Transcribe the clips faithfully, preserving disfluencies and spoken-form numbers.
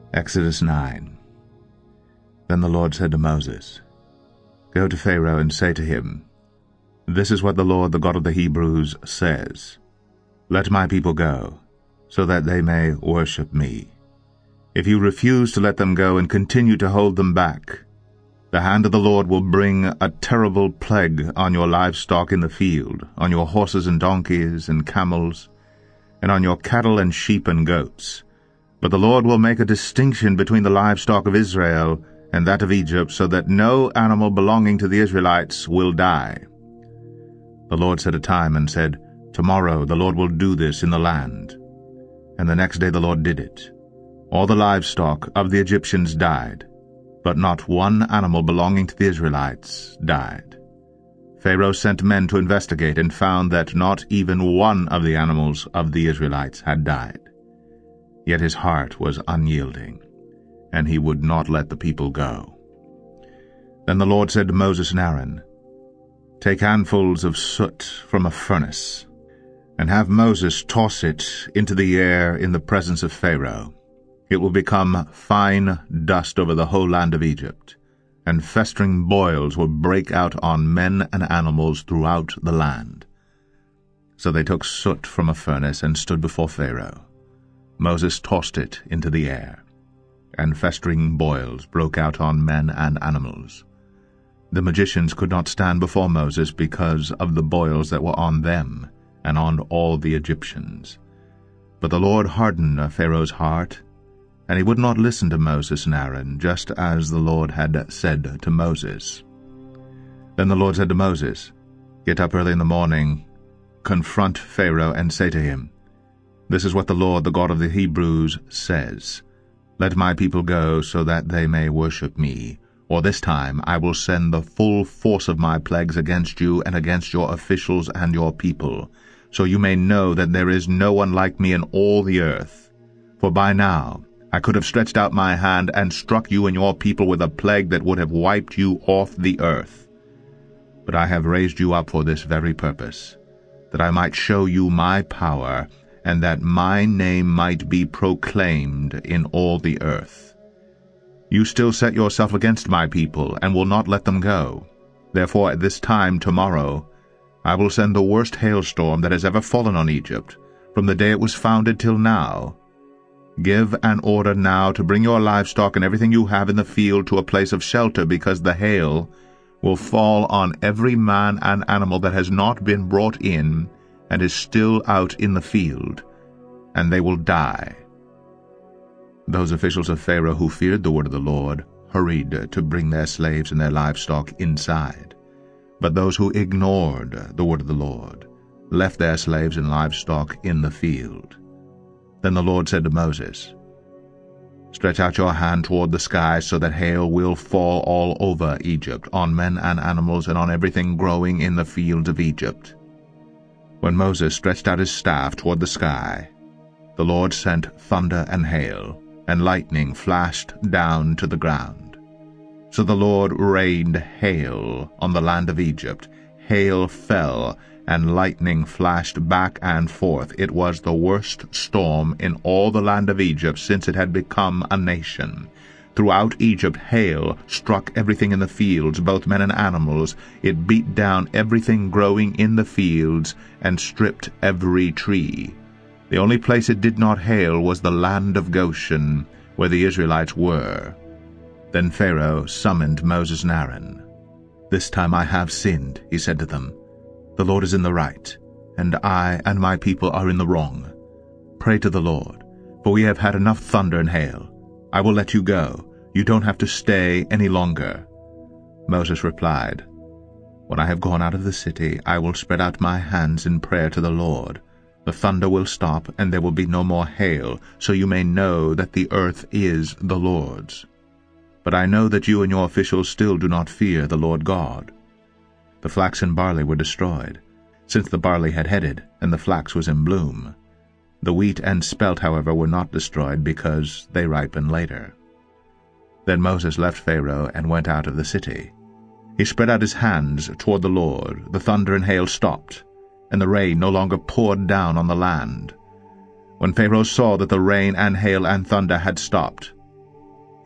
Exodus nine. Then the Lord said to Moses, Go to Pharaoh and say to him, This is what the Lord, the God of the Hebrews, says, Let my people go, so that they may worship me. If you refuse to let them go and continue to hold them back, the hand of the Lord will bring a terrible plague on your livestock in the field, on your horses and donkeys and camels, and on your cattle and sheep and goats. But the Lord will make a distinction between the livestock of Israel and that of Egypt, so that no animal belonging to the Israelites will die. The Lord set a time and said, Tomorrow the Lord will do this in the land. And the next day the Lord did it. All the livestock of the Egyptians died, but not one animal belonging to the Israelites died. Pharaoh sent men to investigate and found that not even one of the animals of the Israelites had died. Yet his heart was unyielding, and he would not let the people go. Then the Lord said to Moses and Aaron, Take handfuls of soot from a furnace, and have Moses toss it into the air in the presence of Pharaoh. It will become fine dust over the whole land of Egypt, and festering boils will break out on men and animals throughout the land. So they took soot from a furnace and stood before Pharaoh. Moses tossed it into the air, and festering boils broke out on men and animals. The magicians could not stand before Moses because of the boils that were on them and on all the Egyptians. But the Lord hardened Pharaoh's heart, and he would not listen to Moses and Aaron, just as the Lord had said to Moses. Then the Lord said to Moses, Get up early in the morning, confront Pharaoh, and say to him, This is what the Lord, the God of the Hebrews, says, Let my people go, so that they may worship me, or this time I will send the full force of my plagues against you and against your officials and your people, so you may know that there is no one like me in all the earth. For by now I could have stretched out my hand and struck you and your people with a plague that would have wiped you off the earth. But I have raised you up for this very purpose, that I might show you my power, and that my name might be proclaimed in all the earth. You still set yourself against my people, and will not let them go. Therefore at this time tomorrow I will send the worst hailstorm that has ever fallen on Egypt, from the day it was founded till now. Give an order now to bring your livestock and everything you have in the field to a place of shelter, because the hail will fall on every man and animal that has not been brought in and is still out in the field, and they will die. Those officials of Pharaoh who feared the word of the Lord hurried to bring their slaves and their livestock inside. But those who ignored the word of the Lord left their slaves and livestock in the field. Then the Lord said to Moses, Stretch out your hand toward the sky, so that hail will fall all over Egypt, on men and animals, and on everything growing in the fields of Egypt. When Moses stretched out his staff toward the sky, the Lord sent thunder and hail, and lightning flashed down to the ground. So the Lord rained hail on the land of Egypt. Hail fell, and lightning flashed back and forth. It was the worst storm in all the land of Egypt since it had become a nation. Throughout Egypt hail struck everything in the fields, both men and animals. It beat down everything growing in the fields, and stripped every tree. The only place it did not hail was the land of Goshen, where the Israelites were. Then Pharaoh summoned Moses and Aaron. This time I have sinned, he said to them. The Lord is in the right, and I and my people are in the wrong. Pray to the Lord, for we have had enough thunder and hail. I will let you go. You don't have to stay any longer. Moses replied, When I have gone out of the city, I will spread out my hands in prayer to the Lord. The thunder will stop, and there will be no more hail, so you may know that the earth is the Lord's. But I know that you and your officials still do not fear the Lord God. The flax and barley were destroyed, since the barley had headed, and the flax was in bloom. The wheat and spelt, however, were not destroyed, because they ripen later. Then Moses left Pharaoh and went out of the city. He spread out his hands toward the Lord. The thunder and hail stopped, and the rain no longer poured down on the land. When Pharaoh saw that the rain and hail and thunder had stopped,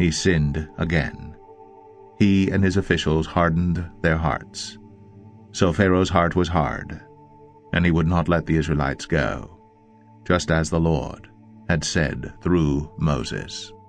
he sinned again. He and his officials hardened their hearts. So Pharaoh's heart was hard, and he would not let the Israelites go, just as the Lord had said through Moses.